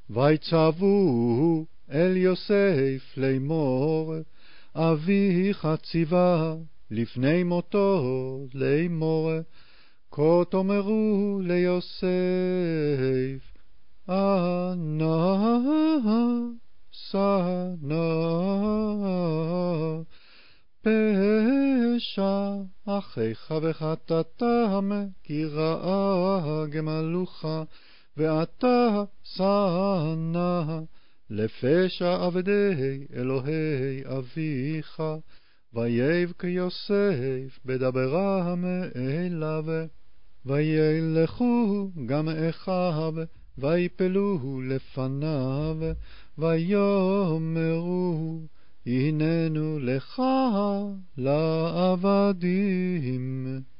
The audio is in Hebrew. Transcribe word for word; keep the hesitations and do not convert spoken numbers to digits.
ויצוו אל יוסף לאמור, אביך ציווה לפני מותו לאמור, כה תאמרו ליוסף, אנא שנא פשע אחיך וחטאתם, כי רעה גמלוך, ואתה שנא לפשע עבדי אלוהי אביך. ויבך יוסף בדברם אליו, וילכו גם אחיו, ויפלו לפניו, ויאמרו, הננו לך לעבדים.